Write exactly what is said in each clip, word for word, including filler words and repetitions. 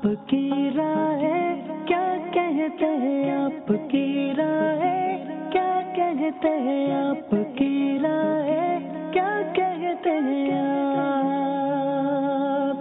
आपकी राय क्या कहते हैं, आपकी राय क्या कहते हैं, आपकी राय क्या कहते हैं आप।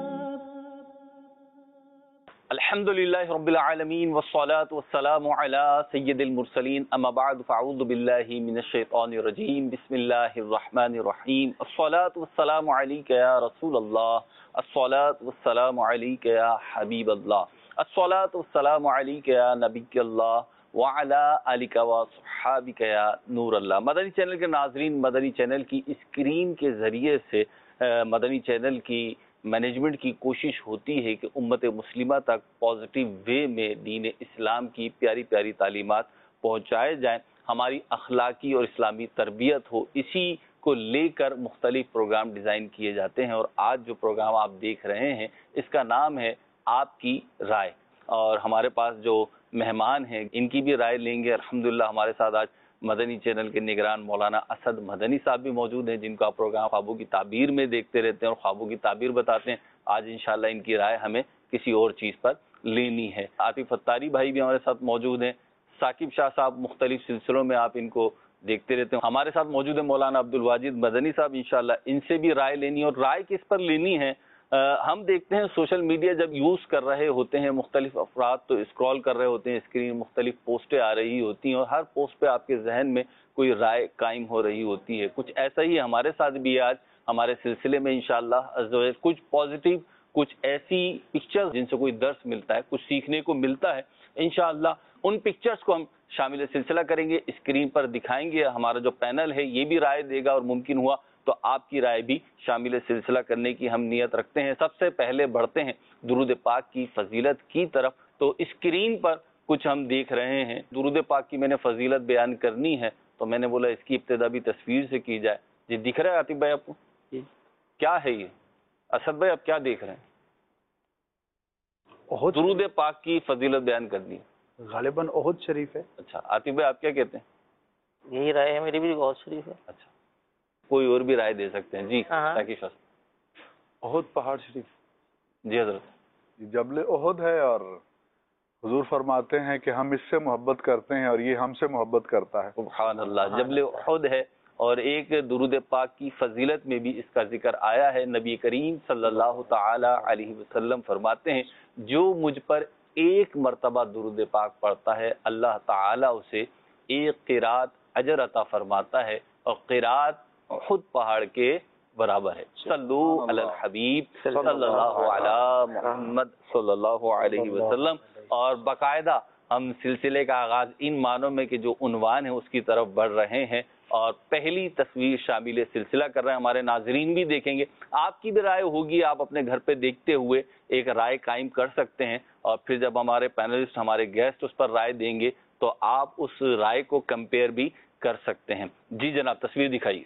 अल्हम्दुलिल्लाहि रब्बिल आलमीन वस्सलातु वस्सलामु अला सय्यिदिल मुरसलीन अम्मा बाद फ़अऊज़ु बिल्लाहि मिनश शैतानिर रजीम बिस्मिल्लाहिर रहमानिर रहीम अस्सलातु वस्सलामु अलैका या रसूलल्लाह अस्सलातु वस्सलामु अलैका या हबीबल्लाह अस्सलातु वस्सलामु अलैका या नबियल्लाह व अला आलिका व सहाबिका या नूरल्लाह। मदनी चैनल के नाज़रीन, मदनी चैनल की स्क्रीन के ज़रिए से मदनी चैनल की मैनेजमेंट की कोशिश होती है कि उम्मत मुस्लिमा तक पॉजिटिव वे में दीन इस्लाम की प्यारी प्यारी तालीमात पहुँचाए जाएँ, हमारी अखलाकी और इस्लामी तरबियत हो, इसी को लेकर मुख्तलिफ प्रोग्राम डिज़ाइन किए जाते हैं। और आज जो प्रोग्राम आप देख रहे हैं इसका नाम है आपकी राय, और हमारे पास जो मेहमान हैं इनकी भी राय लेंगे। अल्हम्दुलिल्लाह हमारे साथ आज मदनी चैनल के निगरान मौलाना असद मदनी साहब भी मौजूद हैं, जिनका प्रोग्राम ख्वाबों की ताबीर में देखते रहते हैं और ख्वाबों की ताबीर बताते हैं। आज इंशाल्लाह इनकी राय हमें किसी और चीज़ पर लेनी है। आतिफ अत्तारी भाई भी हमारे साथ मौजूद हैं, साकिब शाह साहब मुख्तलिफ सिलसिलों में आप इनको देखते रहते हैं। हमारे साथ मौजूद है मौलाना अब्दुल वाजिद मदनी साहब, इंशाल्लाह इनसे भी राय लेनी है। और राय किस पर लेनी है, आ, हम देखते हैं सोशल मीडिया जब यूज़ कर रहे होते हैं मुख्तलिफ अफराद तो स्क्रॉल कर रहे होते हैं, स्क्रीन मुख्तलिफ पोस्टें आ रही होती हैं और हर पोस्ट पे आपके जहन में कोई राय कायम हो रही होती है। कुछ ऐसा ही हमारे साथ भी आज हमारे सिलसिले में इंशाल्लाह कुछ पॉजिटिव, कुछ ऐसी पिक्चर्स जिनसे कोई दर्स मिलता है, कुछ सीखने को मिलता है, इंशाल्लाह उन पिक्चर्स को हम शामिल सिलसिला करेंगे, स्क्रीन पर दिखाएंगे। हमारा जो पैनल है ये भी राय देगा और मुमकिन हुआ तो आपकी राय भी शामिल सिलसिला करने की हम नियत रखते हैं। सबसे पहले बढ़ते हैं दुरूद पाक की फजीलत की तरफ। तो स्क्रीन पर कुछ हम देख रहे हैं, दुरूद पाक की मैंने फजीलत बयान करनी है तो मैंने बोला इसकी इब्तिदा भी तस्वीर से की जाए। जी दिख रहा है आतिफ भाई आपको, क्या है ये? असद भाई आप क्या देख रहे हैं? दुरूद पाक की फजीलत बयान करनी है, गालिबन ओहद शरीफ है। अच्छा आतिफ भाई आप क्या कहते हैं? यही राय है मेरी भी, ओहद शरीफ है। अच्छा, कोई और भी राय दे सकते हैं? जी ताकि ओहद पहाड़ शरीफ। जी हजरत, जबल ओहद है और हुजूर फरमाते हैं कि हम इससे मोहब्बत करते हैं और ये हमसे मोहब्बत करता है। सुभान अल्लाह, जबल ओहद है। और एक दुरूद पाक की फजीलत में भी इसका जिक्र आया है। नबी करीम सल्लल्लाहु ताला अलैहि वसल्लम फरमाते हैं जो मुझ पर एक मरतबा दुरूद पाक पढ़ता है अल्लाह ताला उसे एक क़िरात अजर अता फरमाता है और क़िरात खुद पहाड़ के बराबर है। सल्लु अलल हबीब सल्लल्लाहु अला मुहम्मद सल्लल्लाहु अलैहि वसल्लम। और बाकायदा हम सिलसिले का आगाज इन मानों में कि जो उन्वान है उसकी तरफ बढ़ रहे हैं और पहली तस्वीर शामिल सिलसिला कर रहे हैं। हमारे नाजरीन भी देखेंगे, आपकी भी राय होगी, आप अपने घर पे देखते हुए एक राय कायम कर सकते हैं और फिर जब हमारे पैनलिस्ट, हमारे गेस्ट उस पर राय देंगे तो आप उस राय को कंपेयर भी कर सकते हैं। जी जनाब, तस्वीर दिखाइए।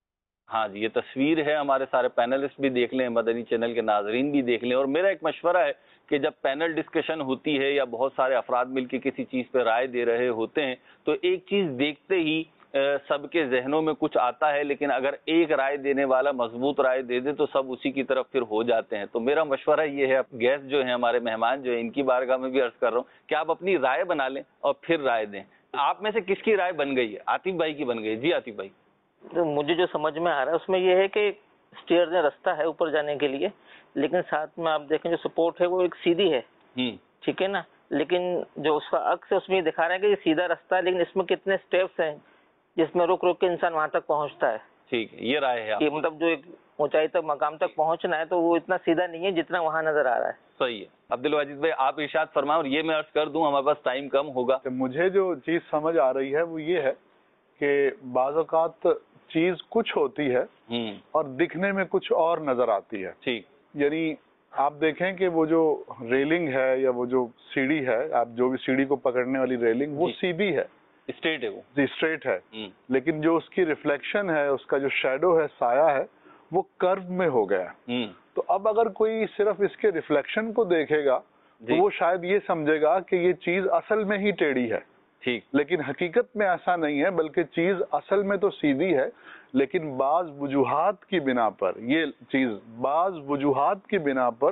हाँ जी, ये तस्वीर है, हमारे सारे पैनलिस्ट भी देख लें, मदनी चैनल के नाजरीन भी देख लें। और मेरा एक मशवरा है कि जब पैनल डिस्कशन होती है या बहुत सारे अफराद मिलकर किसी चीज़ पर राय दे रहे होते हैं तो एक चीज़ देखते ही सबके जहनों में कुछ आता है, लेकिन अगर एक राय देने वाला मजबूत राय दे दे तो सब उसी की तरफ फिर हो जाते हैं। तो मेरा मशवरा ये है, गेस्ट जो हैं, हमारे मेहमान जो हैं, इनकी बारगाह में भी अर्ज कर रहा हूँ कि आप अपनी राय बना लें और फिर राय दें। आप में से किसकी राय बन गई है? आतिफ भाई की बन गई। जी आतिफ भाई। तो मुझे जो समझ में आ रहा है उसमें ये है कि स्टेयर में रास्ता है ऊपर जाने के लिए, लेकिन साथ में आप देखें जो सपोर्ट है वो एक सीधी है, ठीक है ना, लेकिन जो उसका अक्स है उसमें ये दिखा रहा है कि ये सीधा रास्ता है, लेकिन इसमें कितने स्टेप्स हैं जिसमें रुक रुक के इंसान वहां तक पहुंचता है। ठीक है, ये राय है कि मतलब जो एक ऊंचाई तक, मकाम तक पहुंचना है तो वो इतना सीधा नहीं है जितना वहां नजर आ रहा है। सही है। अब्दुल वाजिद भाई आप इरशाद फरमाएं और ये मैं अर्ज कर दूं, हमारे पास टाइम कम होगा। मुझे जो चीज समझ आ रही है वो ये है कि बाज़ औक़ात चीज कुछ होती है और दिखने में कुछ और नजर आती है। ठीक, यानी आप देखें कि वो जो रेलिंग है या वो जो सीढ़ी है, आप जो भी सीढ़ी को पकड़ने वाली रेलिंग, वो सीधी है, स्ट्रेट है, वो जी स्ट्रेट है, लेकिन जो उसकी रिफ्लेक्शन है, उसका जो शैडो है, साया है, वो कर्व में हो गया। तो अब अगर कोई सिर्फ इसके रिफ्लेक्शन को देखेगा तो वो शायद ये समझेगा कि ये चीज असल में ही टेढ़ी है। ठीक, लेकिन हकीकत में ऐसा नहीं है, बल्कि चीज असल में तो सीधी है, लेकिन बाज वजूहात की बिना पर ये चीज बाज वजूहात की बिना पर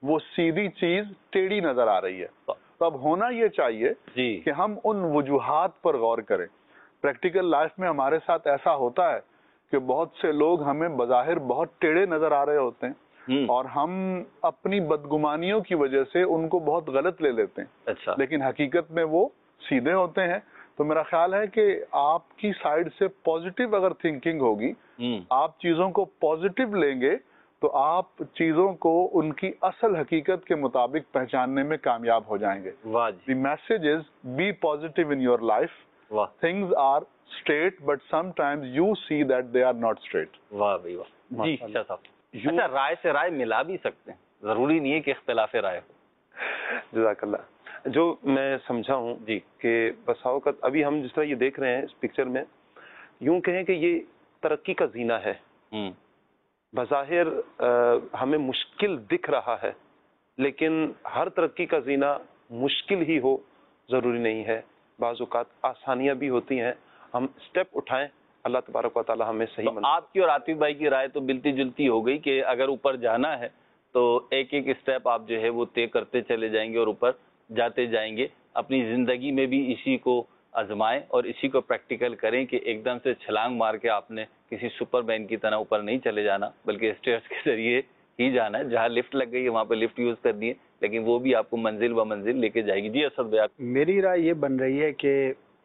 وہ سیدھی چیز ٹیڑھی نظر آ رہی ہے. تو اب ہونا یہ چاہیے کہ ہم ان وجوہات پر غور کریں. پریکٹیکل لائف میں ہمارے ساتھ ایسا ہوتا ہے کہ بہت سے لوگ ہمیں بظاہر بہت ٹیڑھے نظر آ رہے ہوتے ہیں اور ہم اپنی بدگمانیوں کی وجہ سے ان کو بہت غلط لے لیتے ہیں. اچھا. لیکن حقیقت میں وہ سیدھے ہوتے ہیں. تو میرا خیال ہے کہ آپ کی سائڈ سے پازیٹیو اگر تھنکنگ ہوگی, آپ چیزوں کو پازیٹیو لیں گے, تو آپ چیزوں کو ان کی اصل حقیقت کے مطابق پہچاننے میں کامیاب ہو جائیں گے. The message is be positive in your life. Things are straight but sometimes you see that they are not straight. واہ بھائی واہ. جی شاہ صاحب, اچھا رائے سے رائے ملا بھی سکتے ہیں, ضروری نہیں ہے کہ اختلاف رائے ہو. جزاک اللہ. جو میں سمجھا ہوں جی کہ بسا اوقات ابھی ہم جس طرح یہ دیکھ رہے ہیں اس پکچر میں, یوں کہیں کہ یہ ترقی کا زینہ ہے. بظاہر ہمیں مشکل دکھ رہا ہے, لیکن ہر ترقی کا زینہ مشکل ہی ہو ضروری نہیں ہے. بعض اوقات آسانیاں بھی ہوتی ہیں. ہم اسٹیپ اٹھائیں, اللہ تبارک و تعالی ہمیں صحیح منظور. آپ کی اور عاطف بھائی کی رائے تو ملتی جلتی ہو گئی کہ اگر اوپر جانا ہے تو ایک ایک اسٹیپ آپ جو ہے وہ طے کرتے چلے جائیں گے اور اوپر جاتے جائیں گے. اپنی زندگی میں بھی اسی کو آزمائیں اور اسی کو پریکٹیکل کریں کہ ایک دم سے چھلانگ مار کے آپ نے کسی سپر مین کی طرح اوپر نہیں چلے جانا, بلکہ اسٹیئرس کے ذریعے ہی جانا ہے. جہاں لفٹ لگ گئی ہے وہاں پہ لفٹ یوز کرنی ہے, لیکن وہ بھی آپ کو منزل و منزل لے کے جائے گی. جی اسد بھائی, میری رائے یہ بن رہی ہے کہ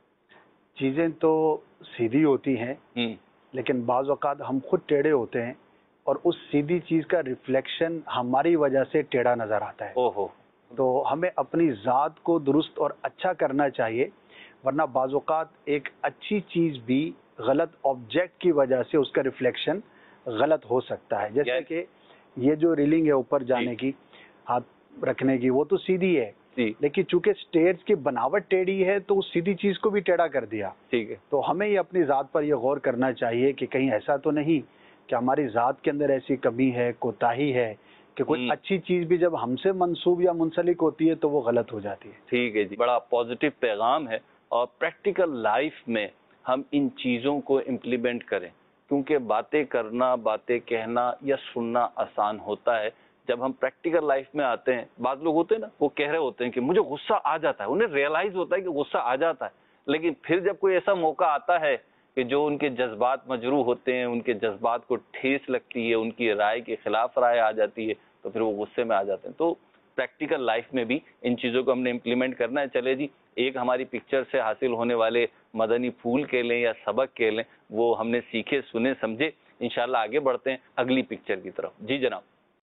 چیزیں تو سیدھی ہوتی ہیں, لیکن بعض اوقات ہم خود ٹیڑھے ہوتے ہیں اور اس سیدھی چیز کا ریفلیکشن ہماری وجہ سے ٹیڑھا نظر آتا ہے. اوہو. تو ہمیں اپنی ذات کو درست اور اچھا کرنا چاہیے, ورنہ بعض اوقات ایک اچھی چیز بھی غلط آبجیکٹ کی وجہ سے اس کا ریفلیکشن غلط ہو سکتا ہے. جیسے کہ یہ جو ریلنگ ہے اوپر جانے کی, ہاتھ رکھنے کی, وہ تو سیدھی ہے, لیکن چونکہ اسٹیئرز کی بناوٹ ٹیڑھی ہے تو اس سیدھی چیز کو بھی ٹیڑھا کر دیا. ٹھیک ہے. تو ہمیں یہ اپنی ذات پر یہ غور کرنا چاہیے کہ کہیں ایسا تو نہیں کہ ہماری ذات کے اندر ایسی کمی ہے, کوتاہی ہے کہ کوئی اچھی چیز بھی جب ہم سے منسوب یا منسلک ہوتی ہے تو وہ غلط ہو جاتی ہے. ٹھیک ہے جی, بڑا پازیٹیو پیغام ہے. اور پریکٹیکل لائف میں ہم ان چیزوں کو امپلیمنٹ کریں, کیونکہ باتیں کرنا, باتیں کہنا یا سننا آسان ہوتا ہے. جب ہم پریکٹیکل لائف میں آتے ہیں, بعض لوگ ہوتے ہیں نا, وہ کہہ رہے ہوتے ہیں کہ مجھے غصہ آ جاتا ہے, انہیں ریئلائز ہوتا ہے کہ غصہ آ جاتا ہے, لیکن پھر جب کوئی ایسا موقع آتا ہے کہ جو ان کے جذبات مجروح ہوتے ہیں, ان کے جذبات کو ٹھیس لگتی ہے, ان کی رائے کے خلاف رائے آ جاتی ہے, تو پھر وہ غصے میں آ جاتے ہیں. تو پریکٹیکل لائف میں بھی ان چیزوں کو ہم نے امپلیمنٹ کرنا ہے. چلے جی, ایک ہماری پکچر سے حاصل ہونے والے مدنی پھول کہہ لیں یا سبق کہہ لیں, وہ ہم نے سیکھے, سنے, سمجھے. انشاءاللہ آگے بڑھتے ہیں اگلی پکچر کی طرف. جی جناب.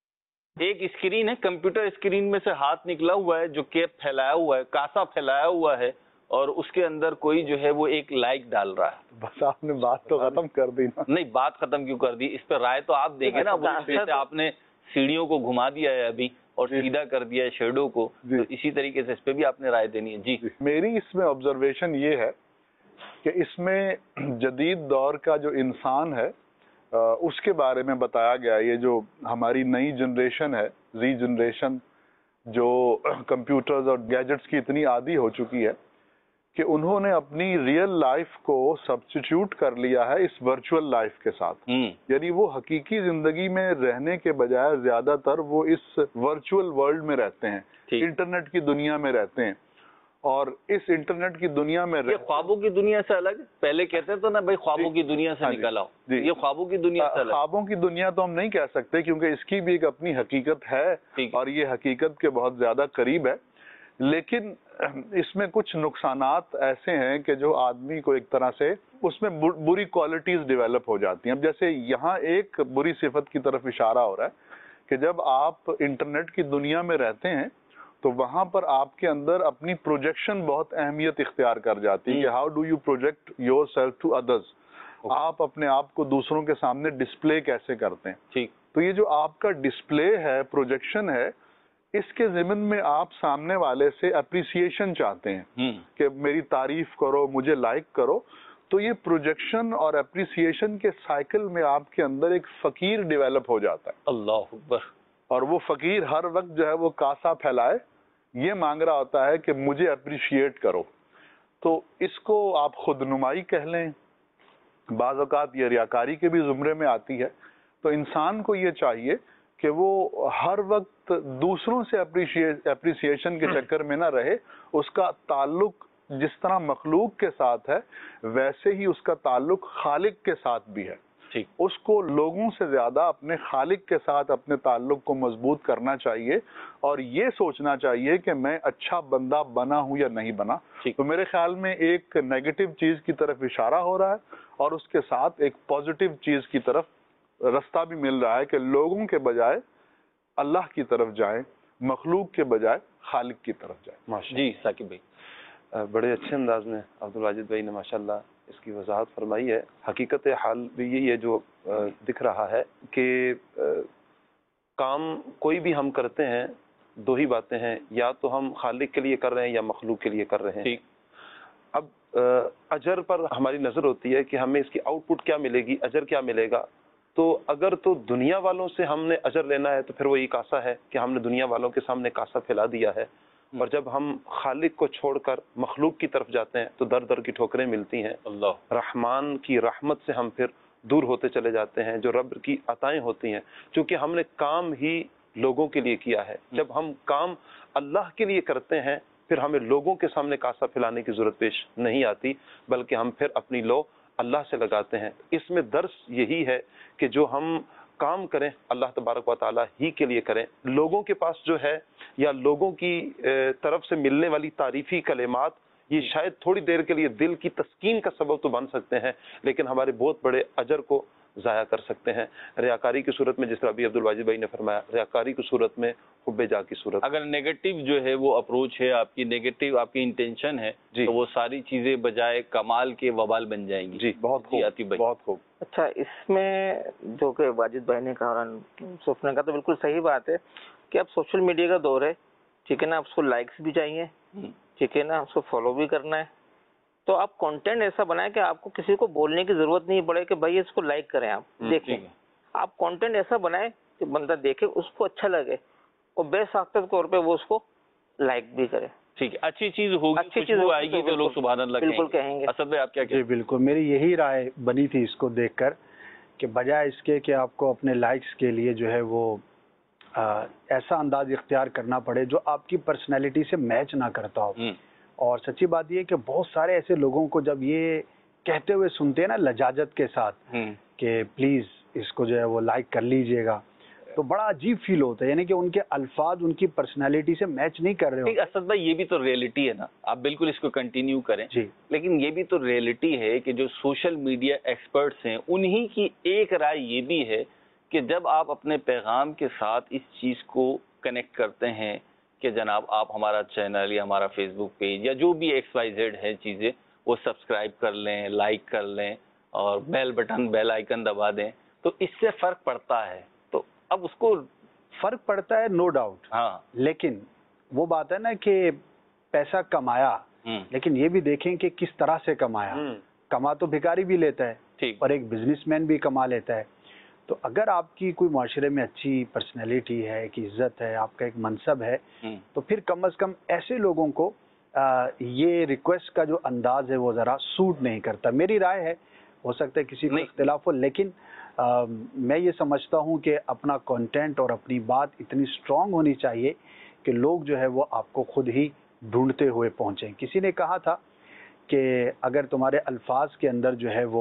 ایک اسکرین ہے, کمپیوٹر اسکرین میں سے ہاتھ نکلا ہوا ہے جو کیپ پھیلایا ہوا ہے, کاسا پھیلایا ہوا ہے, اور اس کے اندر کوئی جو ہے وہ ایک لائک ڈال رہا ہے. بس آپ نے بات تو ختم کر دی نا. نہیں, بات ختم کیوں کر دی, اس پہ رائے تو آپ دیں گے نا. وہ آپ نے سیڑھیوں کو گھما دیا ہے ابھی اور سیدھا کر دیا ہے شیڈو کو, تو اسی طریقے سے اس پہ بھی آپ نے رائے دینی ہے. جی, میری اس میں آبزرویشن یہ ہے کہ اس میں جدید دور کا جو انسان ہے اس کے بارے میں بتایا گیا. یہ جو ہماری نئی جنریشن ہے, زی جنریشن, جو کمپیوٹرز اور گیجٹس کی اتنی عادی ہو چکی ہے کہ انہوں نے اپنی ریئل لائف کو سبسٹیٹیوٹ کر لیا ہے اس ورچوئل لائف کے ساتھ. یعنی وہ حقیقی زندگی میں رہنے کے بجائے زیادہ تر وہ اس ورچوئل ورلڈ میں رہتے ہیں, انٹرنیٹ کی دنیا میں رہتے ہیں. اور اس انٹرنیٹ کی دنیا میں یہ خوابوں کی دنیا سے الگ, پہلے کہتے تھے نا بھائی خوابوں کی دنیا سے نکل آؤ, یہ خوابوں کی دنیا سے الگ. خوابوں کی دنیا تو ہم نہیں کہہ سکتے کیونکہ اس کی بھی ایک اپنی حقیقت ہے اور یہ حقیقت کے بہت زیادہ قریب ہے, لیکن اس میں کچھ نقصانات ایسے ہیں کہ جو آدمی کو ایک طرح سے اس میں بری کوالٹیز ڈیولپ ہو جاتی ہیں. اب جیسے یہاں ایک بری صفت کی طرف اشارہ ہو رہا ہے کہ جب آپ انٹرنیٹ کی دنیا میں رہتے ہیں تو وہاں پر آپ کے اندر اپنی پروجیکشن بہت اہمیت اختیار کر جاتی ہے کہ how do you project yourself to others. آپ اپنے آپ کو دوسروں کے سامنے ڈسپلے کیسے کرتے ہیں. ٹھیک, تو یہ جو آپ کا ڈسپلے ہے, پروجیکشن ہے, اس کے ضمن میں آپ سامنے والے سے اپریسیشن چاہتے ہیں کہ میری تعریف کرو, مجھے لائک کرو. تو یہ پروجیکشن اور اپریسیشن کے سائیکل میں آپ کے اندر ایک فقیر ڈیولپ ہو جاتا ہے. اللہ اکبر. اور وہ فقیر ہر وقت جو ہے وہ کاسا پھیلائے, یہ مانگ رہا ہوتا ہے کہ مجھے اپریشیٹ کرو. تو اس کو آپ خود نمائی کہہ لیں, بعض اوقات یہ ریاکاری کے بھی زمرے میں آتی ہے. تو انسان کو یہ چاہیے کہ وہ ہر وقت دوسروں سے اپریسیشن کے چکر میں نہ رہے. اس کا تعلق جس طرح مخلوق کے ساتھ ہے ویسے ہی اس کا تعلق خالق کے ساتھ بھی ہے. اس کو لوگوں سے زیادہ اپنے خالق کے ساتھ اپنے تعلق کو مضبوط کرنا چاہیے اور یہ سوچنا چاہیے کہ میں اچھا بندہ بنا ہوں یا نہیں بنا. تو میرے خیال میں ایک نیگیٹو چیز کی طرف اشارہ ہو رہا ہے اور اس کے ساتھ ایک پازیٹیو چیز کی طرف رستہ بھی مل رہا ہے کہ لوگوں کے بجائے اللہ کی طرف جائیں, مخلوق کے بجائے خالق کی طرف جائیں. جی ثاقب بھائی, بڑے اچھے انداز میں عبدالواجد بھائی نے ماشاءاللہ اس کی وضاحت فرمائی ہے. حقیقت حال بھی یہی ہے جو دکھ رہا ہے کہ کام کوئی بھی ہم کرتے ہیں دو ہی باتیں ہیں, یا تو ہم خالق کے لیے کر رہے ہیں یا مخلوق کے لیے کر رہے ہیں. اب اجر پر ہماری نظر ہوتی ہے کہ ہمیں اس کی آؤٹ پٹ کیا ملے گی, اجر کیا ملے گا. تو اگر تو دنیا والوں سے ہم نے اجر لینا ہے تو پھر وہ یہ کاسا ہے کہ ہم نے دنیا والوں کے سامنے کاسا پھیلا دیا ہے. اور جب ہم خالق کو چھوڑ کر مخلوق کی طرف جاتے ہیں تو در در کی ٹھوکریں ملتی ہیں. اللہ رحمان کی رحمت سے ہم پھر دور ہوتے چلے جاتے ہیں, جو رب کی عطائیں ہوتی ہیں, چونکہ ہم نے کام ہی لوگوں کے لیے کیا ہے. جب ہم کام اللہ کے لیے کرتے ہیں پھر ہمیں لوگوں کے سامنے کاسا پھیلانے کی ضرورت پیش نہیں آتی, بلکہ ہم پھر اپنی لو اللہ سے لگاتے ہیں. اس میں درس یہی ہے کہ جو ہم کام کریں اللہ تبارک و تعالیٰ ہی کے لیے کریں. لوگوں کے پاس جو ہے یا لوگوں کی طرف سے ملنے والی تعریفی کلمات یہ شاید تھوڑی دیر کے لیے دل کی تسکین کا سبب تو بن سکتے ہیں, لیکن ہمارے بہت بڑے اجر کو ضائع کر سکتے ہیں. ریاکاری کی صورت میں, جس طرح ابھی عبدالواجد بھائی نے فرمایا, ریاکاری کی صورت میں, حب جا کی صورت. اگر نیگیٹو جو ہے وہ اپروچ ہے آپ کی, نیگیٹو آپ کی انٹینشن ہے, تو وہ ساری چیزیں بجائے کمال کے وبال بن جائیں گی. جی بہت خوب, بہت خوب. اچھا, اس میں جو کہ واجد بھائی نے کہا اور صوف نے کہا تو بالکل صحیح بات ہے کہ اب سوشل میڈیا کا دور ہے, ٹھیک ہے نا, اس کو لائکس بھی چاہیے, ٹھیک ہے نا, اس کو فالو بھی کرنا ہے. تو آپ کنٹینٹ ایسا بنائیں کہ آپ کو کسی کو بولنے کی ضرورت نہیں پڑے کہ بھائی اس کو لائک کریں, آپ دیکھیں. آپ کنٹینٹ ایسا بنائیں کہ بندہ دیکھے, اس کو اچھا لگے اور بے ساختہ طور پہ وہ اس کو لائک بھی کرے. ٹھیک ہے, اچھی چیز ہوگی, اچھی چیز آئے گی تو لوگ سبحان اللہ بالکل کہیں گے. اسد بھائی آپ کیا کہیں؟ جی بالکل, میری یہی رائے بنی تھی اس کو دیکھ کر کہ بجائے اس کے کہ آپ کو اپنے لائکس کے لیے جو ہے وہ ایسا انداز اختیار کرنا پڑے جو آپ کی پرسنالٹی سے میچ نہ کرتا ہو. اور سچی بات یہ کہ بہت سارے ایسے لوگوں کو جب یہ کہتے ہوئے سنتے ہیں نا لجاجت کے ساتھ کہ پلیز اس کو جو ہے وہ لائک کر لیجئے گا, تو بڑا عجیب فیل ہوتا ہے, یعنی کہ ان کے الفاظ ان کی پرسنالٹی سے میچ نہیں کر رہے ہو. اسد بھائی یہ بھی تو ریئلٹی ہے نا, آپ بالکل اس کو کنٹینیو کریں. جی, لیکن یہ بھی تو ریئلٹی ہے کہ جو سوشل میڈیا ایکسپرٹس ہیں انہی کی ایک رائے یہ بھی ہے کہ جب آپ اپنے پیغام کے ساتھ اس چیز کو کنیکٹ کرتے ہیں کہ جناب آپ ہمارا چینل یا ہمارا فیس بک پیج یا جو بھی ایکس وائی زیڈ ہے چیزیں وہ سبسکرائب کر لیں, لائک کر لیں اور بیل بٹن بیل آئیکن دبا دیں, تو اس سے فرق پڑتا ہے. تو اب اس کو فرق پڑتا ہے نو ڈاؤٹ, ہاں, لیکن وہ بات ہے نا کہ پیسہ کمایا, لیکن یہ بھی دیکھیں کہ کس طرح سے کمایا. کما تو بھکاری بھی لیتا ہے اور ایک بزنس مین بھی کما لیتا ہے. تو اگر آپ کی کوئی معاشرے میں اچھی پرسنالٹی ہے, ایک عزت ہے, آپ کا ایک منصب ہے, تو پھر کم از کم ایسے لوگوں کو یہ ریکویسٹ کا جو انداز ہے وہ ذرا سوٹ نہیں کرتا. میری رائے ہے, ہو سکتا ہے کسی کو اختلاف ہو, لیکن میں یہ سمجھتا ہوں کہ اپنا کنٹینٹ اور اپنی بات اتنی اسٹرانگ ہونی چاہیے کہ لوگ جو ہے وہ آپ کو خود ہی ڈھونڈتے ہوئے پہنچیں. کسی نے کہا تھا کہ اگر تمہارے الفاظ کے اندر جو ہے وہ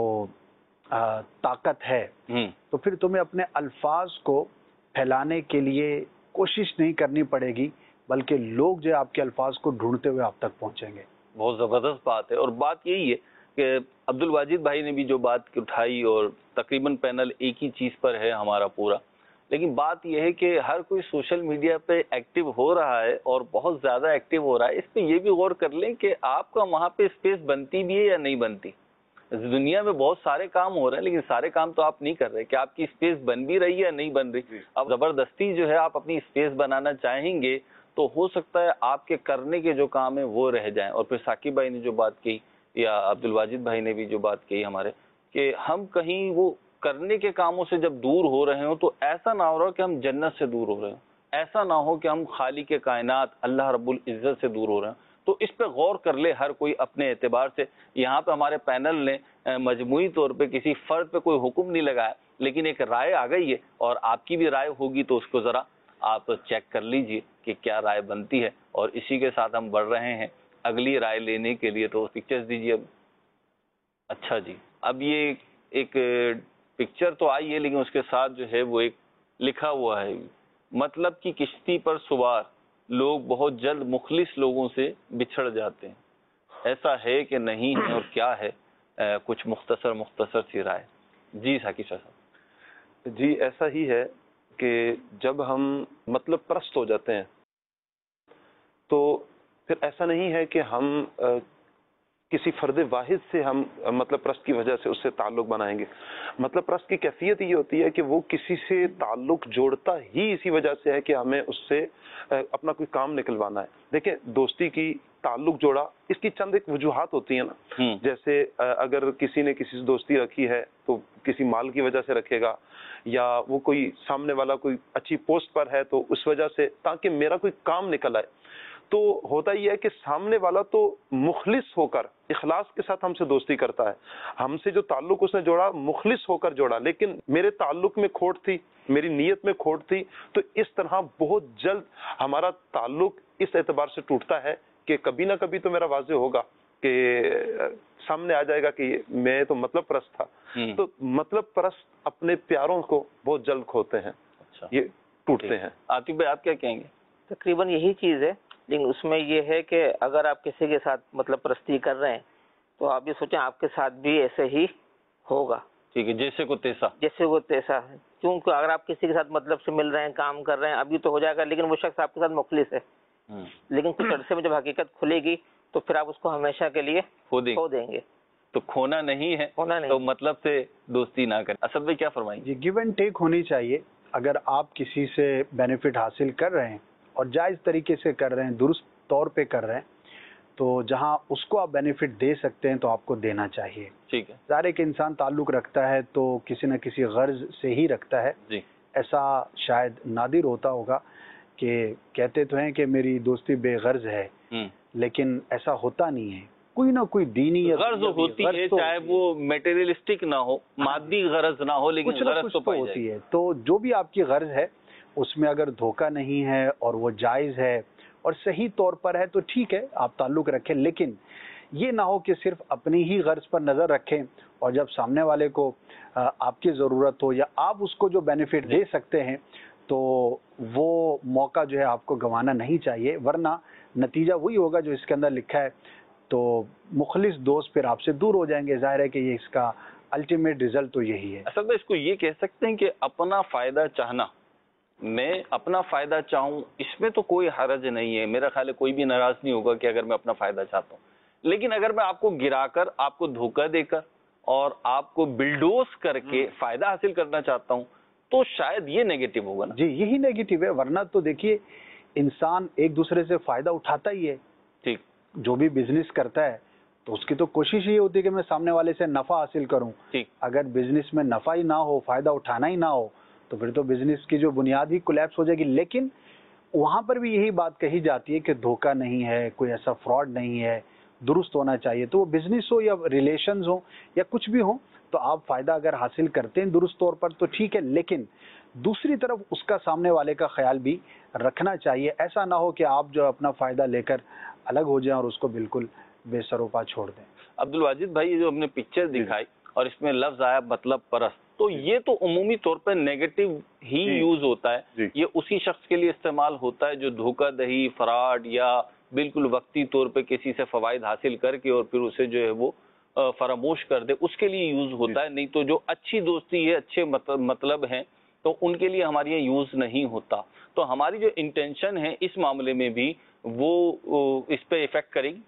طاقت ہے تو پھر تمہیں اپنے الفاظ کو پھیلانے کے لیے کوشش نہیں کرنی پڑے گی, بلکہ لوگ جو آپ کے الفاظ کو ڈھونڈتے ہوئے آپ تک پہنچیں گے. بہت زبردست بات ہے, اور بات یہی ہے کہ عبدالواجد بھائی نے بھی جو بات اٹھائی اور تقریباً پینل ایک ہی چیز پر ہے ہمارا پورا, لیکن بات یہ ہے کہ ہر کوئی سوشل میڈیا پہ ایکٹیو ہو رہا ہے اور بہت زیادہ ایکٹیو ہو رہا ہے. اس پہ یہ بھی غور کر لیں کہ آپ کا وہاں پہ اسپیس بنتی بھی ہے یا نہیں بنتی. دنیا میں بہت سارے کام ہو رہے ہیں لیکن سارے کام تو آپ نہیں کر رہے کہ آپ کی اسپیس بن بھی رہی ہے یا نہیں بن رہی. اب زبردستی جو ہے آپ اپنی اسپیس بنانا چاہیں گے تو ہو سکتا ہے آپ کے کرنے کے جو کام ہیں وہ رہ جائیں. اور پھر ثاقب بھائی نے جو بات کی یا عبدالواجد بھائی نے بھی جو بات کی ہمارے, کہ ہم کہیں وہ کرنے کے کاموں سے جب دور ہو رہے ہوں تو ایسا نہ ہو رہا کہ ہم جنت سے دور ہو رہے ہوں, ایسا نہ ہو کہ ہم خالق کائنات اللہ رب العزت سے دور ہو رہے ہیں. تو اس پہ غور کر لے ہر کوئی اپنے اعتبار سے. یہاں پہ ہمارے پینل نے مجموعی طور پہ کسی فرد پہ کوئی حکم نہیں لگایا, لیکن ایک رائے آ گئی ہے اور آپ کی بھی رائے ہوگی تو اس کو ذرا آپ چیک کر لیجئے کہ کیا رائے بنتی ہے. اور اسی کے ساتھ ہم بڑھ رہے ہیں اگلی رائے لینے کے لیے. تو پکچرز دیجیے اب. اچھا جی, اب یہ ایک پکچر تو آئی ہے لیکن اس کے ساتھ جو ہے وہ ایک لکھا ہوا ہے, مطلب کی کشتی پر سوار لوگ بہت جلد مخلص لوگوں سے بچھڑ جاتے ہیں. ایسا ہے کہ نہیں ہے اور کیا ہے؟ کچھ مختصر مختصر سی رائے. جی ثاقب صاحب. جی ایسا ہی ہے کہ جب ہم مطلب پرست ہو جاتے ہیں تو پھر ایسا نہیں ہے کہ ہم کسی فرد واحد سے ہم مطلب پرست کی وجہ سے اس سے تعلق بنائیں گے. مطلب پرست کی کیفیت یہ ہوتی ہے کہ وہ کسی سے تعلق جوڑتا ہی اسی وجہ سے ہے کہ ہمیں اس سے اپنا کوئی کام نکلوانا ہے. دیکھیں دوستی کی تعلق جوڑا, اس کی چند ایک وجوہات ہوتی ہیں نا. جیسے اگر کسی نے کسی سے دوستی رکھی ہے تو کسی مال کی وجہ سے رکھے گا, یا وہ کوئی سامنے والا کوئی اچھی پوسٹ پر ہے تو اس وجہ سے, تاکہ میرا کوئی کام نکل آئے. تو ہوتا یہ ہے کہ سامنے والا تو مخلص ہو کر اخلاص کے ساتھ ہم سے دوستی کرتا ہے, ہم سے جو تعلق اس نے جوڑا مخلص ہو کر جوڑا, لیکن میرے تعلق میں کھوٹ تھی, میری نیت میں کھوٹ تھی, تو اس طرح بہت جلد ہمارا تعلق اس اعتبار سے ٹوٹتا ہے کہ کبھی نہ کبھی تو میرا واضح ہوگا کہ سامنے آ جائے گا کہ میں تو مطلب پرست تھا. تو مطلب پرست اپنے پیاروں کو بہت جلد کھوتے ہیں, یہ ٹوٹتے ہیں. عاطف بھائی آپ کیا کہیں گے؟ تقریباً یہی چیز ہے, لیکن اس میں یہ ہے کہ اگر آپ کسی کے ساتھ مطلب پرستی کر رہے ہیں تو آپ یہ سوچیں آپ کے ساتھ بھی ایسے ہی ہوگا. ٹھیک ہے, جیسے کو تیسا, جیسے کو تیسا ہے. کیونکہ اگر آپ کسی کے ساتھ مطلب سے مل رہے ہیں, کام کر رہے ہیں, ابھی تو ہو جائے گا, لیکن وہ شخص آپ کے ساتھ مخلص ہے, لیکن کچھ عرصے میں جب حقیقت کھلے گی تو پھر آپ اس کو ہمیشہ کے لیے کھو دیں گے. تو کھونا نہیں ہے, کھونا نہیں, تو مطلب سے دوستی نہ کریں. اسد بھائی کیا فرمائیں گے؟ جی گیو اینڈ ٹیک ہونی چاہیے. اگر آپ کسی سے بینیفٹ حاصل کر رہے ہیں اور جائز طریقے سے کر رہے ہیں, درست طور پہ کر رہے ہیں, تو جہاں اس کو آپ بینیفٹ دے سکتے ہیں تو آپ کو دینا چاہیے. ٹھیک ہے. ظاہر ہے کہ انسان تعلق رکھتا ہے تو کسی نہ کسی غرض سے ہی رکھتا ہے. جی. ایسا شاید نادر ہوتا ہوگا کہ کہتے تو ہیں کہ میری دوستی بے غرض ہے, لیکن ایسا ہوتا نہیں ہے. کوئی نہ کوئی دینی غرض ہوتی ہے, چاہے وہ میٹیریلسٹک نہ ہو, مادی غرض نہ ہو, لیکن غرض تو پائی ہوتی ہے. تو جو بھی آپ کی غرض ہے اس میں اگر دھوکہ نہیں ہے اور وہ جائز ہے اور صحیح طور پر ہے تو ٹھیک ہے, آپ تعلق رکھیں. لیکن یہ نہ ہو کہ صرف اپنی ہی غرض پر نظر رکھیں اور جب سامنے والے کو آپ کی ضرورت ہو یا آپ اس کو جو بینیفٹ دے سکتے ہیں تو وہ موقع جو ہے آپ کو گنوانا نہیں چاہیے, ورنہ نتیجہ وہی ہوگا جو اس کے اندر لکھا ہے. تو مخلص دوست پھر آپ سے دور ہو جائیں گے. ظاہر ہے کہ یہ اس کا الٹیمیٹ رزلٹ تو یہی ہے. اصل میں اس کو یہ کہہ سکتے ہیں کہ اپنا فائدہ چاہنا, میں اپنا فائدہ چاہوں, اس میں تو کوئی حرج نہیں ہے. میرا خیال ہے کوئی بھی ناراض نہیں ہوگا کہ اگر میں اپنا فائدہ چاہتا ہوں. لیکن اگر میں آپ کو گرا کر, آپ کو دھوکہ دے کر اور آپ کو بلڈوز کر کے فائدہ حاصل کرنا چاہتا ہوں تو شاید یہ نیگیٹو ہوگا نا. جی یہی نیگیٹو ہے, ورنہ تو دیکھیے انسان ایک دوسرے سے فائدہ اٹھاتا ہی ہے. ٹھیک. جو بھی بزنس کرتا ہے تو اس کی تو کوشش یہ ہوتی ہے کہ میں سامنے والے سے نفع حاصل کروں. ٹھیک. اگر بزنس میں نفع ہی نہ ہو, فائدہ اٹھانا ہی نہ ہو, تو پھر تو بزنس کی جو بنیاد ہی کولیپس ہو جائے گی. لیکن وہاں پر بھی یہی بات کہی جاتی ہے کہ دھوکہ نہیں ہے, کوئی ایسا فراڈ نہیں ہے, درست ہونا چاہیے. تو وہ بزنس ہو یا ریلیشنز ہو یا کچھ بھی ہو, تو آپ فائدہ اگر حاصل کرتے ہیں درست طور پر تو ٹھیک ہے, لیکن دوسری طرف اس کا سامنے والے کا خیال بھی رکھنا چاہیے. ایسا نہ ہو کہ آپ جو اپنا فائدہ لے کر الگ ہو جائیں اور اس کو بالکل بے سروپا چھوڑ دیں. عبد الواجد بھائی, جو ہم نے پکچر دکھائی اور اس میں لفظ آیا مطلب پرست, تو یہ تو عمومی طور پر نیگیٹو ہی یوز ہوتا ہے. یہ اسی شخص کے لیے استعمال ہوتا ہے جو دھوکہ دہی, فراڈ یا بالکل وقتی طور پہ کسی سے فوائد حاصل کر کے اور پھر اسے جو ہے وہ فراموش کر دے, اس کے لیے یوز ہوتا ہے. نہیں تو جو اچھی دوستی ہے, اچھے مطلب ہیں, تو ان کے لیے ہماری یہ یوز نہیں ہوتا. تو ہماری جو انٹینشن ہے اس معاملے میں بھی وہ اس پہ افیکٹ کرے گی.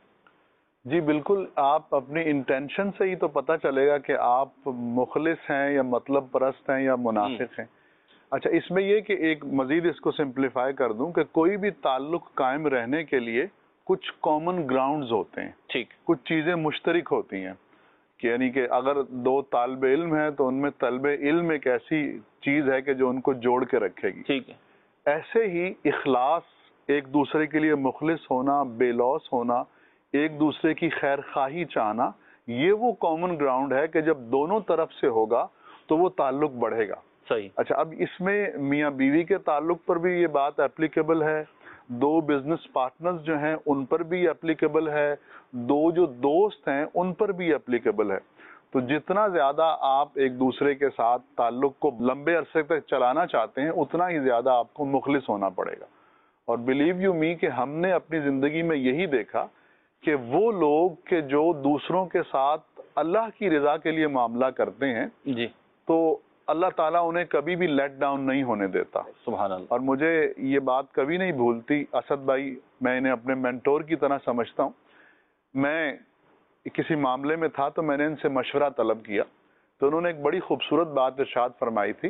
جی بالکل, آپ اپنی انٹینشن سے ہی تو پتہ چلے گا کہ آپ مخلص ہیں یا مطلب پرست ہیں یا منافق ہیں. اچھا, اس میں یہ کہ ایک مزید اس کو سمپلیفائی کر دوں کہ کوئی بھی تعلق قائم رہنے کے لیے کچھ کامن گراؤنڈز ہوتے ہیں. ٹھیک. کچھ چیزیں مشترک ہوتی ہیں, یعنی کہ اگر دو طالب علم ہیں تو ان میں طلب علم ایک ایسی چیز ہے کہ جو ان کو جوڑ کے رکھے گی. ٹھیک ہے. ایسے ہی اخلاص, ایک دوسرے کے لیے مخلص ہونا, بے لوث ہونا, ایک دوسرے کی خیر خواہی چاہنا, یہ وہ کامن گراؤنڈ ہے کہ جب دونوں طرف سے ہوگا تو وہ تعلق بڑھے گا. صحیح. اچھا, اب اس میں میاں بیوی کے تعلق پر بھی یہ بات اپلیکیبل ہے, دو بزنس پارٹنرز جو ہیں ان پر بھی اپلیکیبل ہے, دو جو دوست ہیں ان پر بھی اپلیکیبل ہے. تو جتنا زیادہ آپ ایک دوسرے کے ساتھ تعلق کو لمبے عرصے تک چلانا چاہتے ہیں اتنا ہی زیادہ آپ کو مخلص ہونا پڑے گا. اور بلیو یو می کہ ہم نے اپنی زندگی میں یہی دیکھا کہ وہ لوگ کہ جو دوسروں کے ساتھ اللہ کی رضا کے لیے معاملہ کرتے ہیں جی, تو اللہ تعالیٰ انہیں کبھی بھی لیٹ ڈاؤن نہیں ہونے دیتا. سبحان اللہ. اور مجھے یہ بات کبھی نہیں بھولتی, اسد بھائی میں انہیں اپنے مینٹور کی طرح سمجھتا ہوں. میں کسی معاملے میں تھا تو میں نے ان سے مشورہ طلب کیا, تو انہوں نے ایک بڑی خوبصورت بات ارشاد فرمائی تھی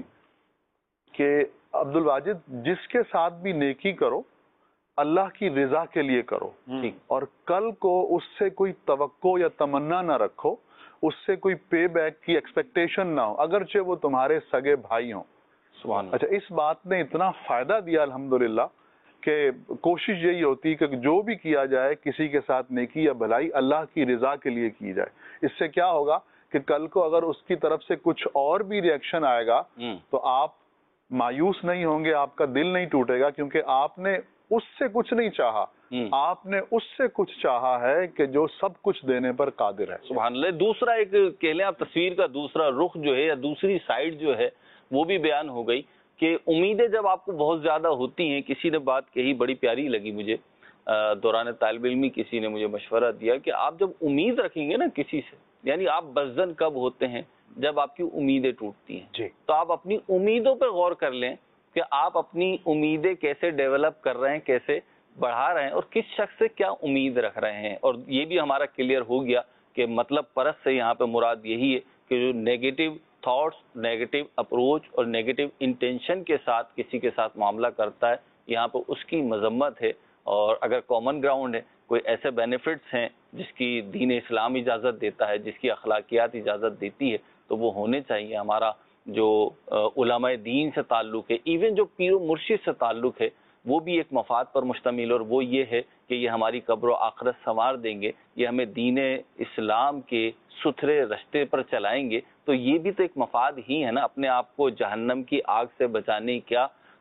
کہ عبد الواجد, جس کے ساتھ بھی نیکی کرو اللہ کی رضا کے لیے کرو, اور کل کو اس سے کوئی توقع یا تمنا نہ رکھو, اس سے کوئی پے بیک کی ایکسپیکٹیشن نہ ہو, اگرچہ وہ تمہارے سگے بھائی ہوں. سبحان اللہ. اچھا, اس بات نے اتنا فائدہ دیا الحمدللہ کہ کوشش یہی ہوتی کہ جو بھی کیا جائے کسی کے ساتھ نیکی یا بھلائی اللہ کی رضا کے لیے کی جائے. اس سے کیا ہوگا کہ کل کو اگر اس کی طرف سے کچھ اور بھی ری ایکشن آئے گا تو آپ مایوس نہیں ہوں گے, آپ کا دل نہیں ٹوٹے گا, کیونکہ آپ نے اس سے کچھ نہیں چاہا, آپ نے اس سے کچھ چاہا ہے کہ جو سب کچھ دینے پر قادر ہے. سبحان اللہ. دوسرا ایک کہہ لیں آپ تصویر کا دوسرا رخ جو ہے یا دوسری سائڈ جو ہے وہ بھی بیان ہو گئی کہ امیدیں جب آپ کو بہت زیادہ ہوتی ہیں. کسی نے بات کہی بڑی پیاری لگی مجھے, دوران طالب علمی کسی نے مجھے مشورہ دیا کہ آپ جب امید رکھیں گے نا کسی سے, یعنی آپ بزن کب ہوتے ہیں جب آپ کی امیدیں ٹوٹتی ہیں. جی. تو آپ اپنی امیدوں پہ غور کر لیں کہ آپ اپنی امیدیں کیسے ڈیولپ کر رہے ہیں, کیسے بڑھا رہے ہیں, اور کس شخص سے کیا امید رکھ رہے ہیں. اور یہ بھی ہمارا کلیئر ہو گیا کہ مطلب پرست سے یہاں پہ مراد یہی ہے کہ جو نیگیٹو تھاٹس, نیگیٹو اپروچ اور نیگیٹو انٹینشن کے ساتھ کسی کے ساتھ معاملہ کرتا ہے, یہاں پہ اس کی مذمت ہے. اور اگر کامن گراؤنڈ ہے, کوئی ایسے بینیفٹس ہیں جس کی دین اسلام اجازت دیتا ہے, جس کی اخلاقیات اجازت دیتی ہے, تو وہ ہونے چاہیے. ہمارا جو علماء دین سے تعلق ہے, ایون جو پیر و مرشد سے تعلق ہے, وہ بھی ایک مفاد پر مشتمل, اور وہ یہ ہے کہ یہ ہماری قبر و آخرت سنوار دیں گے, یہ ہمیں دین اسلام کے ستھرے رستے پر چلائیں گے. تو یہ بھی تو ایک مفاد ہی ہے نا, اپنے آپ کو جہنم کی آگ سے بچانے کی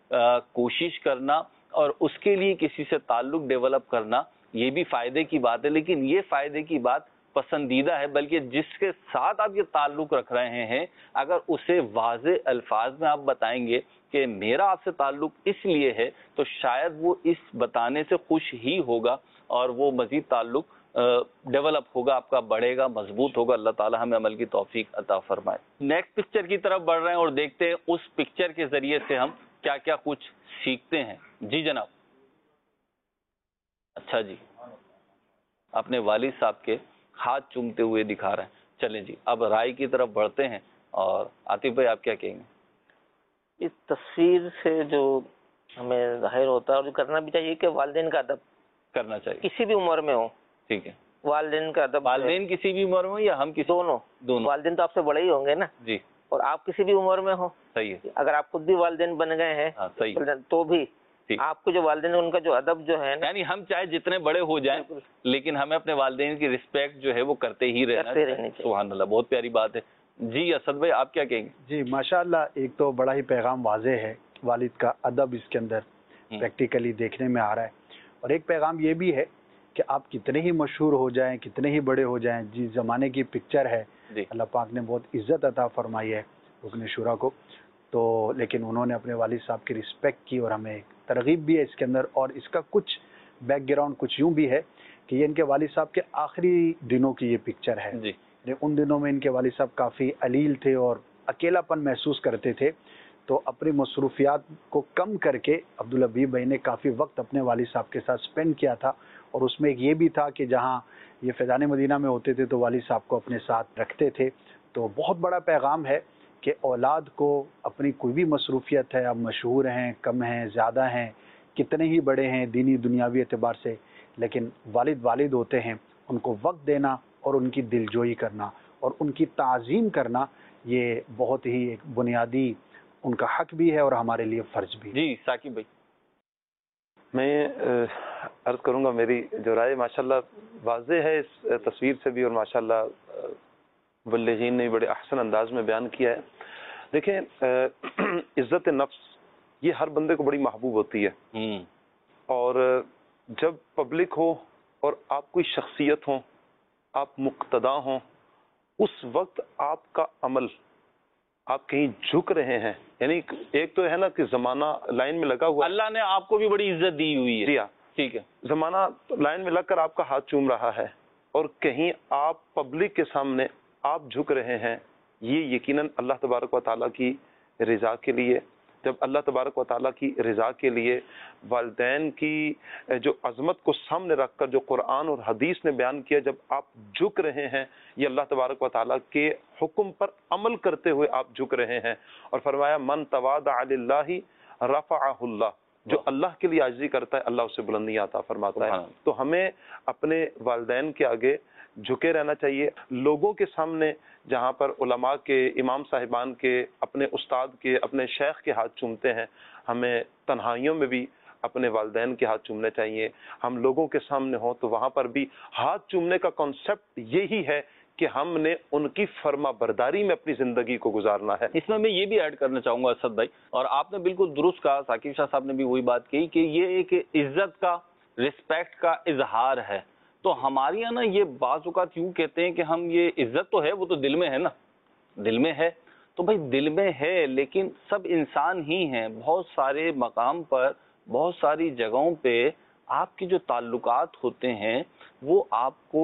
کوشش کرنا اور اس کے لیے کسی سے تعلق ڈیولپ کرنا, یہ بھی فائدے کی بات ہے. لیکن یہ فائدے کی بات پسندیدہ ہے, بلکہ جس کے ساتھ آپ یہ تعلق رکھ رہے ہیں اگر اسے واضح الفاظ میں آپ بتائیں گے کہ میرا آپ سے تعلق اس لیے ہے, تو شاید وہ اس بتانے سے خوش ہی ہوگا اور وہ مزید تعلق ڈیولپ ہوگا, آپ کا بڑھے گا, مضبوط ہوگا. اللہ تعالی ہمیں عمل کی توفیق عطا فرمائے. نیکسٹ پکچر کی طرف بڑھ رہے ہیں اور دیکھتے ہیں اس پکچر کے ذریعے سے ہم کیا کیا کچھ سیکھتے ہیں. جی جناب. اچھا جی, اپنے والد صاحب کے ہاتھ چومتے ہوئے دکھا رہے ہیں. چلیں جی, اب رائے کی طرف بڑھتے ہیں. اور عاطف بھائی آپ کیا کہیں گے؟ اس تصویر سے جو ہمیں ظاہر ہوتا ہے اور جو کرنا بھی چاہیے کہ والدین کا ادب کرنا چاہیے, کسی بھی عمر میں ہو. ٹھیک ہے, والدین کا ادب, والدین کسی بھی عمر میں یا ہم کسی, دونوں دونوں. والدین تو آپ سے بڑے ہی ہوں گے نا جی, اور آپ کسی بھی عمر میں ہو. صحیح ہے. اگر آپ خود بھی والدین بن گئے ہیں صحیح, تو بھی آپ کو جو والدین ان کا جو ادب جو ہے نا, یعنی ہم چاہے جتنے بڑے ہو جائیں لیکن ہمیں اپنے والدین کی رسپیکٹ جو ہے وہ کرتے ہی رہنا چاہیے. سبحان اللہ, بہت پیاری بات ہے. جی اسد بھائی آپ کیا کہیں گے؟ جی ماشاءاللہ, ایک تو بڑا ہی پیغام واضح ہے, والد کا ادب اس کے اندر پریکٹیکلی دیکھنے میں آ رہا ہے. اور ایک پیغام یہ بھی ہے کہ آپ کتنے ہی مشہور ہو جائیں, کتنے ہی بڑے ہو جائیں, جس زمانے کی پکچر ہے, اللہ پاک نے بہت عزت عطا فرمائی ہے رکن شورا کو, تو لیکن انہوں نے اپنے والد صاحب کی رسپیکٹ کی اور ہمیں ترغیب بھی ہے اس کے اندر. اور اس کا کچھ بیک گراؤنڈ کچھ یوں بھی ہے کہ یہ ان کے والد صاحب کے آخری دنوں کی یہ پکچر ہے. جی, ان دنوں میں ان کے والد صاحب کافی علیل تھے اور اکیلا پن محسوس کرتے تھے, تو اپنی مصروفیات کو کم کر کے عبدالحبیب بھائی نے کافی وقت اپنے والد صاحب کے ساتھ سپینڈ کیا تھا. اور اس میں ایک یہ بھی تھا کہ جہاں یہ فیضان مدینہ میں ہوتے تھے تو والد صاحب کو اپنے ساتھ رکھتے تھے. تو بہت بڑا پیغام ہے کہ اولاد کو اپنی کوئی بھی مصروفیت ہے, آپ مشہور ہیں, کم ہیں, زیادہ ہیں, کتنے ہی بڑے ہیں دینی دنیاوی اعتبار سے, لیکن والد والد ہوتے ہیں, ان کو وقت دینا اور ان کی دلجوئی کرنا اور ان کی تعظیم کرنا, یہ بہت ہی ایک بنیادی ان کا حق بھی ہے اور ہمارے لیے فرض بھی. جی ثاقب بھائی. میں عرض کروں گا, میری جو رائے ماشاءاللہ واضح ہے اس تصویر سے بھی, اور ماشاءاللہ مبلغین نے بڑے احسن انداز میں بیان کیا ہے. دیکھیں عزت نفس یہ ہر بندے کو بڑی محبوب ہوتی ہے، اور جب پبلک ہو اور آپ کوئی شخصیت ہو، آپ مقتدا ہوں، اس وقت آپ کا عمل، آپ کہیں جھک رہے ہیں، یعنی ایک تو ہے نا کہ زمانہ لائن میں لگا ہوا، اللہ نے آپ کو بھی بڑی عزت دی ہوئی ہے، جی ہاں ٹھیک ہے، زمانہ لائن میں لگ کر آپ کا ہاتھ چوم رہا ہے، اور کہیں آپ پبلک کے سامنے آپ جھک رہے ہیں، یہ یقیناً اللہ تبارک و تعالیٰ کی رضا کے لیے، جب اللہ تبارک و تعالیٰ کی رضا کے لیے والدین کی جو عظمت کو سامنے رکھ کر جو قرآن اور حدیث نے بیان کیا، جب آپ جھک رہے ہیں، یہ اللہ تبارک و تعالیٰ کے حکم پر عمل کرتے ہوئے آپ جھک رہے ہیں، اور فرمایا من تواضع للہ رفعہ اللہ، جو اللہ کے لیے عاجزی کرتا ہے اللہ اسے بلندی عطا فرماتا ہے۔ تو ہمیں اپنے والدین کے آگے جھکے رہنا چاہیے، لوگوں کے سامنے جہاں پر علماء کے، امام صاحبان کے، اپنے استاد کے، اپنے شیخ کے ہاتھ چومتے ہیں، ہمیں تنہائیوں میں بھی اپنے والدین کے ہاتھ چومنے چاہیے۔ ہم لوگوں کے سامنے ہوں تو وہاں پر بھی ہاتھ چومنے کا کانسیپٹ یہی ہے کہ ہم نے ان کی فرما برداری میں اپنی زندگی کو گزارنا ہے۔ اس میں میں یہ بھی ایڈ کرنا چاہوں گا اسد بھائی، اور آپ نے بالکل درست کہا، ثاقب شاہ صاحب نے بھی وہی بات کہی کہ یہ ایک عزت کا، رسپیکٹ کا اظہار ہے۔ تو ہمارے یہاں نا یہ بعض اوقات یوں کہتے ہیں کہ ہم یہ عزت تو ہے، وہ تو دل میں ہے نا، دل میں ہے تو بھائی دل میں ہے، لیکن سب انسان ہی ہیں، بہت سارے مقام پر، بہت ساری جگہوں پہ آپ کے جو تعلقات ہوتے ہیں وہ آپ کو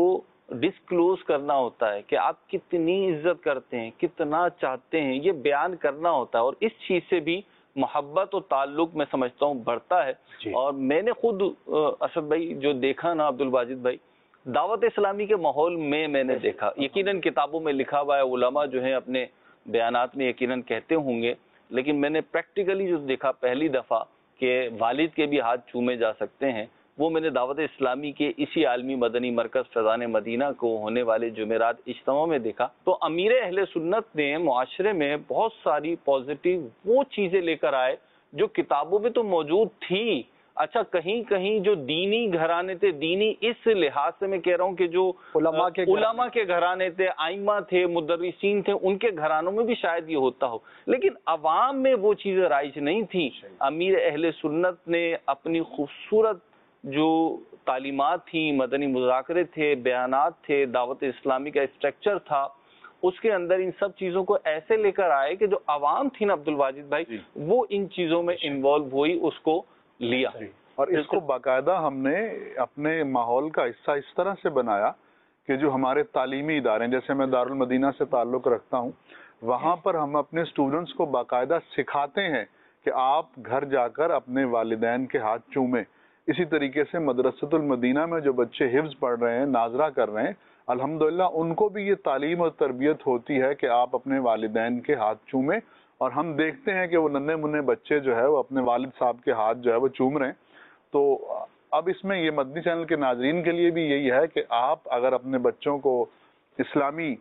ڈسکلوز کرنا ہوتا ہے کہ آپ کتنی عزت کرتے ہیں، کتنا چاہتے ہیں، یہ بیان کرنا ہوتا ہے، اور اس چیز سے بھی محبت اور تعلق میں سمجھتا ہوں بڑھتا ہے۔ جی۔ اور میں نے خود اسد بھائی جو دیکھا نا، عبد الواجد بھائی، دعوت اسلامی کے ماحول میں میں نے دیکھا، یقیناً کتابوں میں لکھا ہوا ہے، علماء جو ہیں اپنے بیانات میں یقیناً کہتے ہوں گے، لیکن میں نے پریکٹیکلی جو دیکھا پہلی دفعہ کہ والد کے بھی ہاتھ چومے جا سکتے ہیں، وہ میں نے دعوت اسلامی کے اسی عالمی مدنی مرکز فیضان مدینہ کو ہونے والے جمعرات اجتماع میں دیکھا۔ تو امیر اہل سنت نے معاشرے میں بہت ساری پازیٹیو وہ چیزیں لے کر آئے جو کتابوں میں تو موجود تھی۔ اچھا، کہیں کہیں جو دینی گھرانے تھے، دینی اس لحاظ سے میں کہہ رہا ہوں کہ جو علماء کے علماء کے گھرانے تھے، آئمہ تھے، مدرسین تھے، ان کے گھرانوں میں بھی شاید یہ ہوتا ہو، لیکن عوام میں وہ چیزیں رائج نہیں تھیں۔ امیر اہل سنت نے اپنی خوبصورت جو تعلیمات تھیں، مدنی مذاکرے تھے، بیانات تھے، دعوت اسلامی کا اسٹرکچر تھا، اس کے اندر ان سب چیزوں کو ایسے لے کر آئے کہ جو عوام تھی نا عبد الواجد بھائی، وہ ان چیزوں میں انوالو ہوئی، اس کو لیا۔ اور اس کو باقاعدہ ہم نے اپنے ماحول کا حصہ اس طرح سے بنایا کہ جو ہمارے تعلیمی ادارے، جیسے میں دارالمدینہ سے تعلق رکھتا ہوں، وہاں پر ہم اپنے اسٹوڈنٹس کو باقاعدہ سکھاتے ہیں کہ آپ گھر جا کر اپنے والدین کے ہاتھ چومیں۔ اسی طریقے سے مدرسۃ المدینہ میں جو بچے حفظ پڑھ رہے ہیں، ناظرہ کر رہے ہیں، الحمدللہ ان کو بھی یہ تعلیم اور تربیت ہوتی ہے کہ آپ اپنے والدین کے ہاتھ چومیں، اور ہم دیکھتے ہیں کہ وہ ننھے منھے بچے جو ہے وہ اپنے والد صاحب کے ہاتھ جو ہے وہ چوم رہے ہیں۔ تو اب اس میں یہ مدنی چینل کے ناظرین کے لیے بھی یہی ہے کہ آپ اگر اپنے بچوں کو اسلامی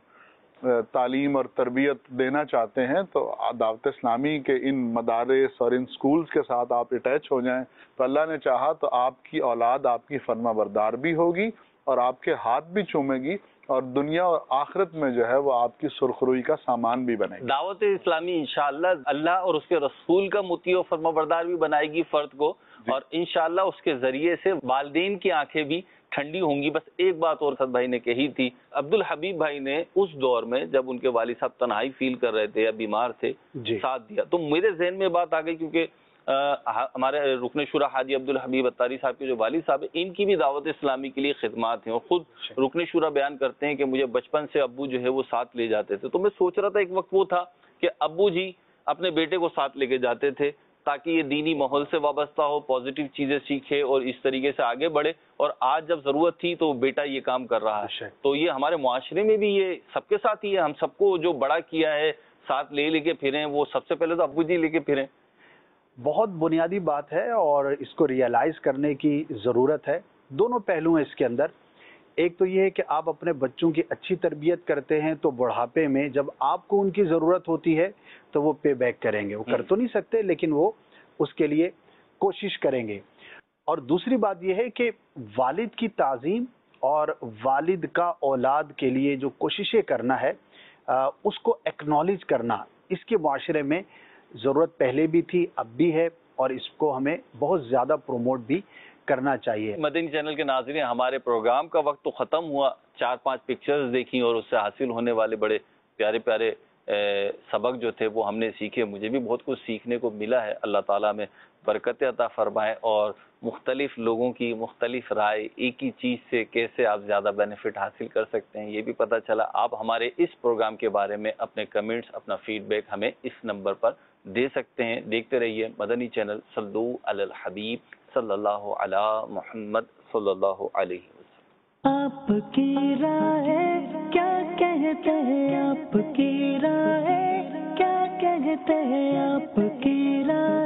تعلیم اور تربیت دینا چاہتے ہیں تو دعوت اسلامی کے ان مدارس اور ان سکولز کے ساتھ آپ اٹیچ ہو جائیں، تو اللہ نے چاہا تو آپ کی اولاد آپ کی فرما بردار بھی ہوگی اور آپ کے ہاتھ بھی چومے گی، اور دنیا اور آخرت میں جو ہے وہ آپ کی سرخروئی کا سامان بھی بنے گی۔ دعوت اسلامی انشاءاللہ اللہ اور اس کے رسول کا مطیع و فرما بردار بھی بنائے گی فرد کو، اور انشاءاللہ اس کے ذریعے سے والدین کی آنکھیں بھی ٹھنڈی ہوں گی۔ بس ایک بات اور سعد بھائی نے کہی تھی، عبد الحبیب بھائی نے اس دور میں جب ان کے والد صاحب تنہائی فیل کر رہے تھے یا بیمار تھے، ساتھ دیا، تو میرے ذہن میں بات آ گئی، کیونکہ ہمارے رکن شورا حاجی عبد الحبیب اتاری صاحب کے جو والد صاحب ہیں، ان کی بھی دعوت اسلامی کے لیے خدمات ہیں، اور خود رکن شورا بیان کرتے ہیں کہ مجھے بچپن سے ابو جو ہے وہ ساتھ لے جاتے تھے۔ تو میں سوچ رہا تھا ایک وقت وہ تھا کہ ابو جی اپنے بیٹے کو ساتھ لے کے جاتے تھے تاکہ یہ دینی ماحول سے وابستہ ہو، پازیٹیو چیزیں سیکھے اور اس طریقے سے آگے بڑھے، اور آج جب ضرورت تھی تو بیٹا یہ کام کر رہا ہے۔ تو یہ ہمارے معاشرے میں بھی یہ سب کے ساتھ ہی ہے، ہم سب کو جو بڑا کیا ہے ساتھ لے لے کے پھریں، وہ سب سے پہلے تو ابو جی لے کے پھریں۔ بہت بنیادی بات ہے اور اس کو ریئلائز کرنے کی ضرورت ہے۔ دونوں پہلو ہیں اس کے اندر۔ ایک تو یہ ہے کہ آپ اپنے بچوں کی اچھی تربیت کرتے ہیں تو بڑھاپے میں جب آپ کو ان کی ضرورت ہوتی ہے تو وہ پے بیک کریں گے، وہ کر تو نہیں سکتے لیکن وہ اس کے لیے کوشش کریں گے۔ اور دوسری بات یہ ہے کہ والد کی تعظیم اور والد کا اولاد کے لیے جو کوششیں کرنا ہے اس کو ایکنالج کرنا، اس کے معاشرے میں ضرورت پہلے بھی تھی، اب بھی ہے، اور اس کو ہمیں بہت زیادہ پروموٹ بھی کرنا چاہیے۔ مدنی چینل کے ناظرین، ہمارے پروگرام کا وقت تو ختم ہوا، چار پانچ پکچرز دیکھی اور اس سے حاصل ہونے والے بڑے پیارے پیارے سبق جو تھے وہ ہم نے سیکھے، مجھے بھی بہت کچھ سیکھنے کو ملا ہے۔ اللہ تعالیٰ میں برکت عطا فرمائے، اور مختلف لوگوں کی مختلف رائے، ایک ہی چیز سے کیسے آپ زیادہ بینیفٹ حاصل کر سکتے ہیں یہ بھی پتہ چلا۔ آپ ہمارے اس پروگرام کے بارے میں اپنے کمنٹس، اپنا فیڈ بیک ہمیں اس نمبر پر دے سکتے ہیں۔ دیکھتے رہیے مدنی چینل۔ صلو علی الحبیب صلی اللہ علی محمد صلی اللہ علیہ وسلم۔ آپ کی رائے کیا کہتے ہیں، آپ کی رائے کیا کہتے ہیں، آپ کی رائے